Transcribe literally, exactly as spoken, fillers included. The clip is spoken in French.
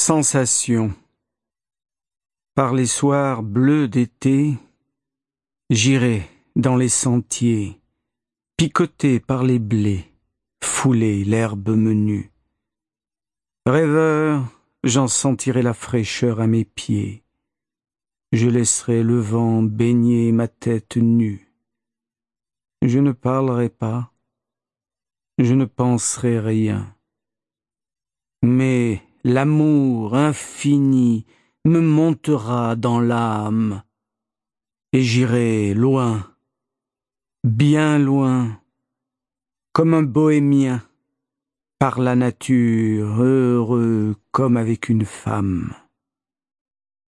Sensation. Par les soirs bleus d'été, j'irai dans les sentiers, picoté par les blés, fouler l'herbe menue. Rêveur, j'en sentirai la fraîcheur à mes pieds. Je laisserai le vent baigner ma tête nue. Je ne parlerai pas, je ne penserai rien. Mais l'amour infini me montera dans l'âme, et j'irai loin, bien loin, comme un bohémien, par la nature, heureux comme avec une femme.